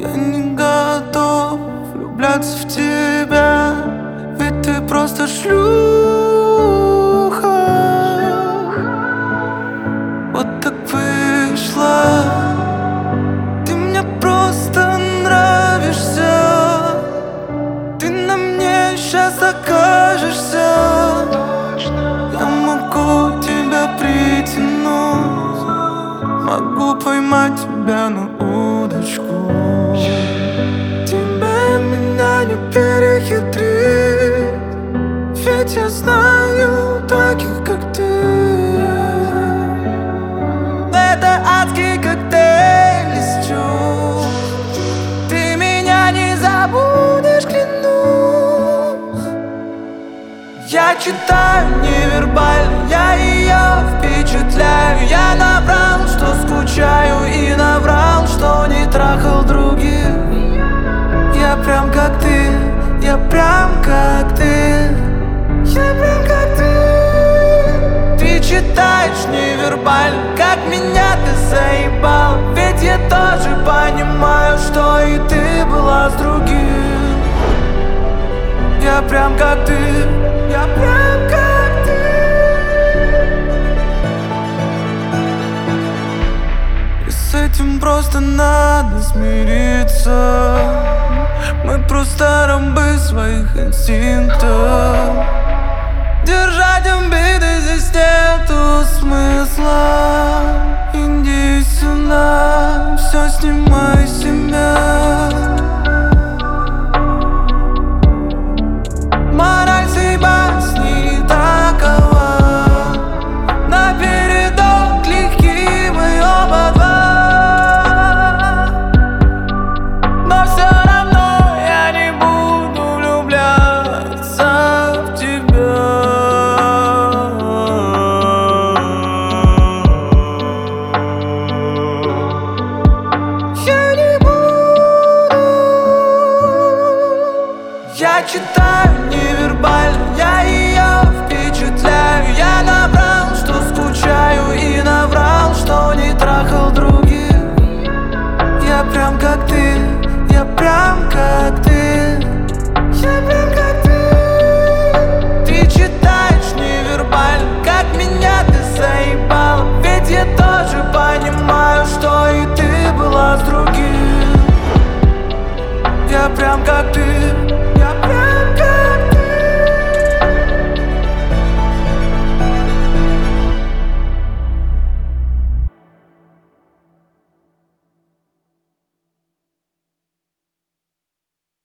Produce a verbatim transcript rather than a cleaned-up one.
Я не готов влюбляться в тебя, ведь ты просто шлюха. Вот так вышло, ты мне просто нравишься. Ты на мне сейчас окажешься. Я могу тебя притянуть, могу поймать тебя на удочку. Тебе меня не перехитрить, ведь я знаю таких, как ты. Это адский коктейль из чувств. Ты меня не забудешь, клянусь. Я читаю невербально, я ее впечатляю. Я наврал, что скучаю, и наврал, что не трахал других. Я прям как ты, я прям как ты, я прям как ты. Ты читаешь невербально, как меня ты заебал. Ведь я тоже понимаю, что и ты была с другим. Я прям как ты, я прям как ты. И с этим просто надо смириться. Мы просто рабы своих инстинктов. Держать обиды здесь нету смысла. Иди сюда, все снимай с себя. Мораль сей басни такова: напередок легки мы оба два. Но все равно я не буду влюбляться в тебя. Я не буду. Я читаю невербально, я ее впечатляю. Я наврал, что скучаю, и наврал, что не трахал других. Я прям как ты, я прям как ты, я прям как ты. Ты читаешь невербально, как меня ты заебал. Ведь я тоже понимаю, что и ты была с другим. Я прям как ты.